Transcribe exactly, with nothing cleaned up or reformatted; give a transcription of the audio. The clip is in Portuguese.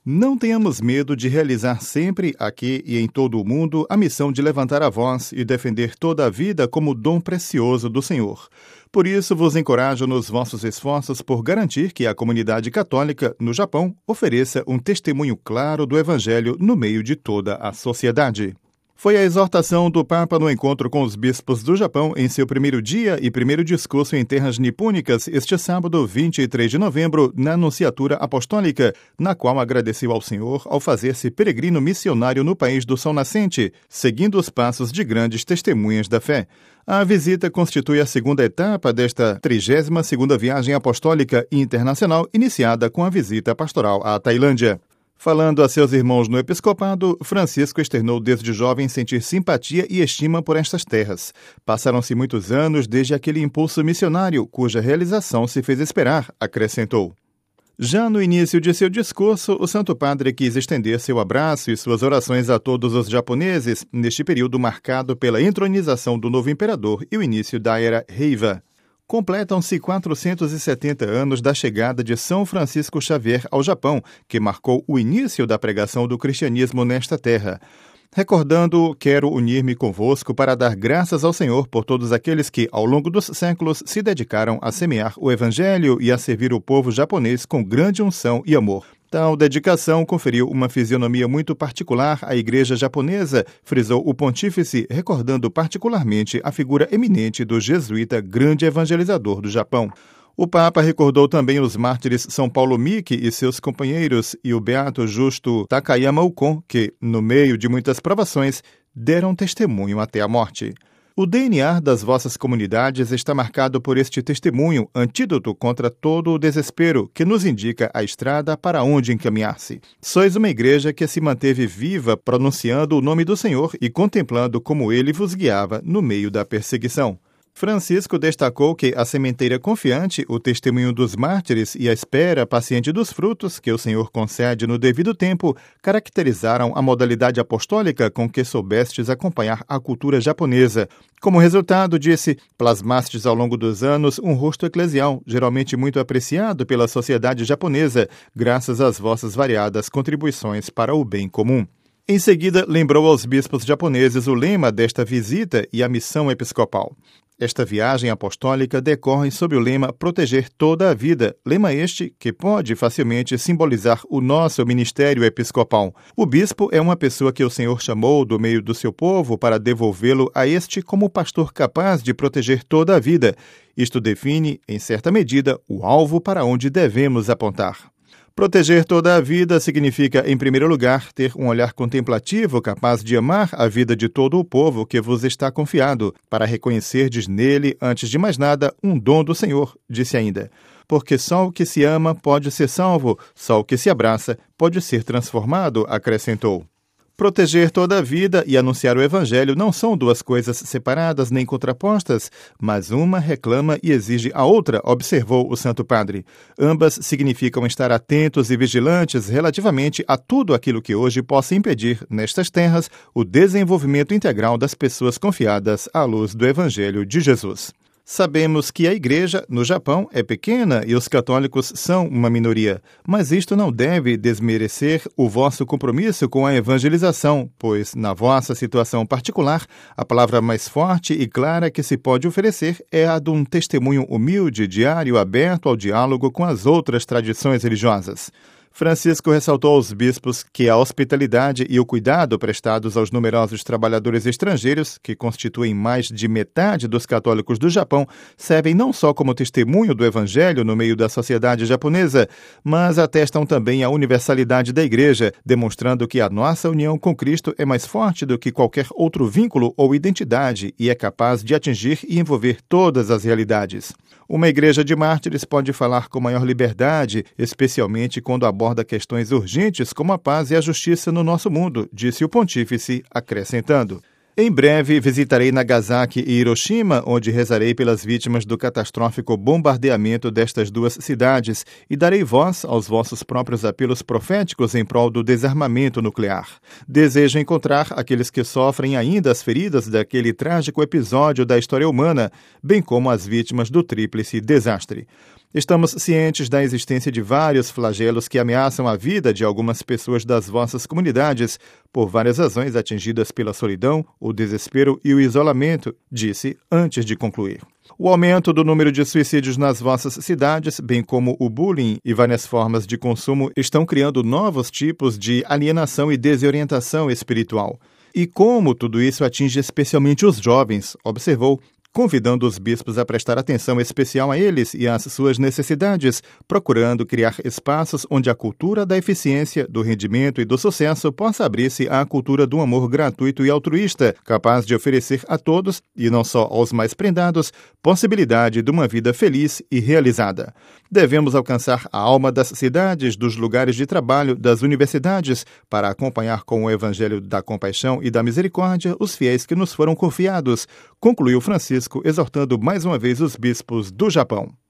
Não tenhamos medo de realizar sempre, aqui e em todo o mundo, a missão de levantar a voz e defender toda a vida como dom precioso do Senhor. Por isso, vos encorajo nos vossos esforços por garantir que a comunidade católica, no Japão, ofereça um testemunho claro do Evangelho no meio de toda a sociedade. Foi a exortação do Papa no encontro com os bispos do Japão em seu primeiro dia e primeiro discurso em terras nipônicas este sábado, vinte e três de novembro, na Anunciatura Apostólica, na qual agradeceu ao Senhor ao fazer-se peregrino missionário no país do Sol Nascente, seguindo os passos de grandes testemunhas da fé. A visita constitui a segunda etapa desta trigésima segunda viagem apostólica internacional, iniciada com a visita pastoral à Tailândia. Falando a seus irmãos no episcopado, Francisco externou desde jovem sentir simpatia e estima por estas terras. Passaram-se muitos anos desde aquele impulso missionário, cuja realização se fez esperar, acrescentou. Já no início de seu discurso, o Santo Padre quis estender seu abraço e suas orações a todos os japoneses, neste período marcado pela entronização do novo imperador e o início da Era Heiwa. Completam-se quatrocentos e setenta anos da chegada de São Francisco Xavier ao Japão, que marcou o início da pregação do cristianismo nesta terra. Recordando, quero unir-me convosco para dar graças ao Senhor por todos aqueles que, ao longo dos séculos, se dedicaram a semear o Evangelho e a servir o povo japonês com grande unção e amor. Tal dedicação conferiu uma fisionomia muito particular à Igreja japonesa, frisou o pontífice, recordando particularmente a figura eminente do jesuíta grande evangelizador do Japão. O Papa recordou também os mártires São Paulo Miki e seus companheiros e o beato justo Takayama Ukon, que, no meio de muitas provações, deram testemunho até a morte. O D N A das vossas comunidades está marcado por este testemunho, antídoto contra todo o desespero, que nos indica a estrada para onde encaminhar-se. Sois uma igreja que se manteve viva, pronunciando o nome do Senhor e contemplando como ele vos guiava no meio da perseguição. Francisco destacou que a sementeira confiante, o testemunho dos mártires e a espera paciente dos frutos que o Senhor concede no devido tempo caracterizaram a modalidade apostólica com que soubestes acompanhar a cultura japonesa. Como resultado, disse, plasmastes ao longo dos anos um rosto eclesial, geralmente muito apreciado pela sociedade japonesa, graças às vossas variadas contribuições para o bem comum. Em seguida, lembrou aos bispos japoneses o lema desta visita e a missão episcopal. Esta viagem apostólica decorre sob o lema Proteger toda a vida, lema este que pode facilmente simbolizar o nosso ministério episcopal. O bispo é uma pessoa que o Senhor chamou do meio do seu povo para devolvê-lo a este como pastor capaz de proteger toda a vida. Isto define, em certa medida, o alvo para onde devemos apontar. Proteger toda a vida significa, em primeiro lugar, ter um olhar contemplativo capaz de amar a vida de todo o povo que vos está confiado, para reconhecerdes nele, antes de mais nada, um dom do Senhor, disse ainda. Porque só o que se ama pode ser salvo, só o que se abraça pode ser transformado, acrescentou. Proteger toda a vida e anunciar o Evangelho não são duas coisas separadas nem contrapostas, mas uma reclama e exige a outra, observou o Santo Padre. Ambas significam estar atentos e vigilantes relativamente a tudo aquilo que hoje possa impedir, nestas terras, o desenvolvimento integral das pessoas confiadas à luz do Evangelho de Jesus. Sabemos que a Igreja, no Japão, é pequena e os católicos são uma minoria, mas isto não deve desmerecer o vosso compromisso com a evangelização, pois, na vossa situação particular, a palavra mais forte e clara que se pode oferecer é a de um testemunho humilde, diário, aberto ao diálogo com as outras tradições religiosas. Francisco ressaltou aos bispos que a hospitalidade e o cuidado prestados aos numerosos trabalhadores estrangeiros, que constituem mais de metade dos católicos do Japão, servem não só como testemunho do Evangelho no meio da sociedade japonesa, mas atestam também a universalidade da Igreja, demonstrando que a nossa união com Cristo é mais forte do que qualquer outro vínculo ou identidade e é capaz de atingir e envolver todas as realidades. Uma igreja de mártires pode falar com maior liberdade, especialmente quando aborda questões urgentes como a paz e a justiça no nosso mundo, disse o pontífice, acrescentando. Em breve visitarei Nagasaki e Hiroshima, onde rezarei pelas vítimas do catastrófico bombardeamento destas duas cidades e darei voz aos vossos próprios apelos proféticos em prol do desarmamento nuclear. Desejo encontrar aqueles que sofrem ainda as feridas daquele trágico episódio da história humana, bem como as vítimas do tríplice desastre. Estamos cientes da existência de vários flagelos que ameaçam a vida de algumas pessoas das vossas comunidades, por várias razões atingidas pela solidão, o desespero e o isolamento, disse antes de concluir. O aumento do número de suicídios nas vossas cidades, bem como o bullying e várias formas de consumo, estão criando novos tipos de alienação e desorientação espiritual. E como tudo isso atinge especialmente os jovens, observou, convidando os bispos a prestar atenção especial a eles e às suas necessidades, procurando criar espaços onde a cultura da eficiência, do rendimento e do sucesso possa abrir-se à cultura do amor gratuito e altruísta, capaz de oferecer a todos, e não só aos mais prendados, possibilidade de uma vida feliz e realizada. Devemos alcançar a alma das cidades, dos lugares de trabalho, das universidades, para acompanhar com o evangelho da compaixão e da misericórdia os fiéis que nos foram confiados, concluiu Francisco, exortando mais uma vez os bispos do Japão.